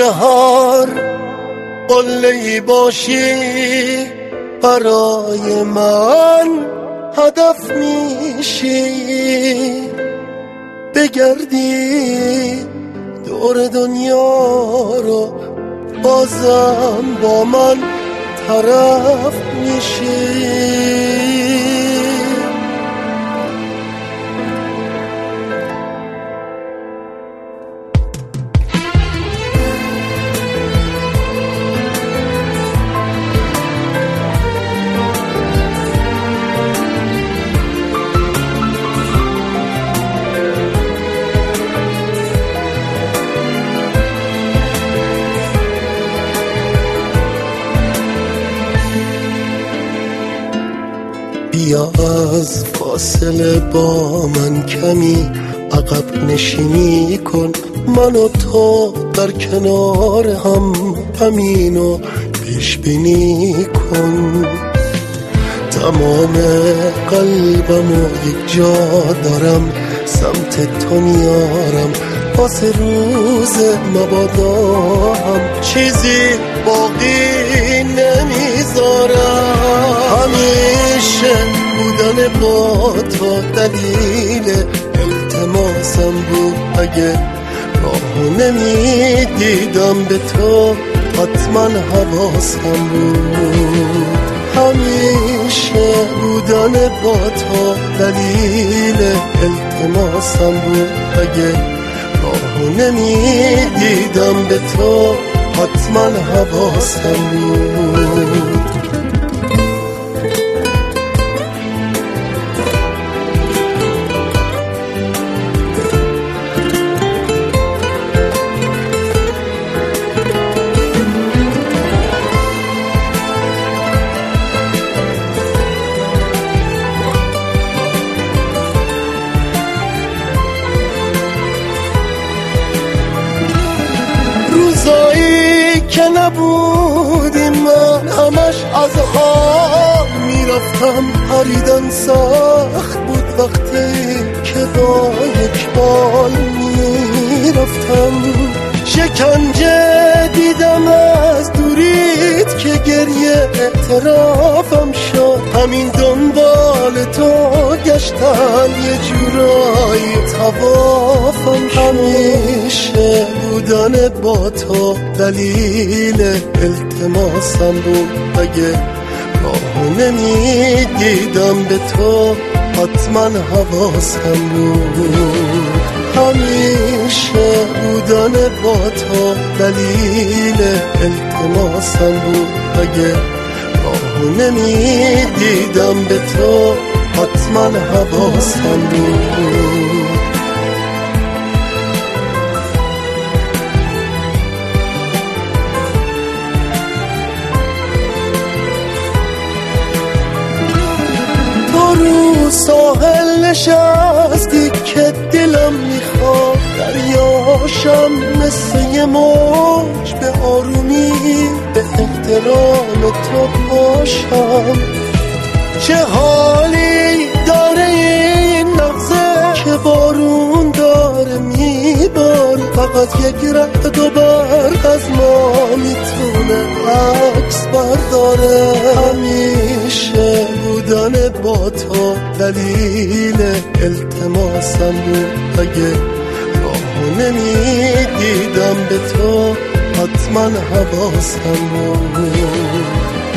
توی هر قله‌ای باشی برای من هدف میشی، بگردی دور دنیا رو بازم با من طرف میشی. بیا از فاصله با من کمی عقب نشینی کن، من و تو در کنار هم همینو پیش بینی کن. تمام قلبمو یک جا دارم سمت تو میارم، واسه روز مبادا هم چیزی باقی نمیذارم. همیشه بودن با تو دلیل التماسم بود، اگه راهو نمیدیدم به تو حتما حواسم بود. همیشه بودن با تو دلیل التماسم بود، اگه راهو نمیدیدم به تو حتما حواسم بود. روزایی که نبودیم من همش از حال میرفتم، پریدن سخت بود وقتی که با یک بال میرفتم. شکنجه دیدم از دوریت که گریه اعترافم شد، همین دنبال تو گشتن یه جورایی توافم شد. همیشه بودن با تو دلیل التماسم بود، اگه راهو نمیدیدم به تو حتما حواسم بود. همیشه بودن با تو دلیل التماسم بود، اگه راهو نمیدیدم به تو حتما حواسم بود. رو ساحل نشستی که دلم میخواد دریاشم مثل یه موج به آرومی به احترام تو باشم. چه حالی داره این لحظه که بارون داره میباره، فقط یک رعد و برق از ما میتونه عکس برداره. همیشه بودن با تو دلیل التماسم بود، اگه راهو نمیدیدم به تو حتما حواسم بود.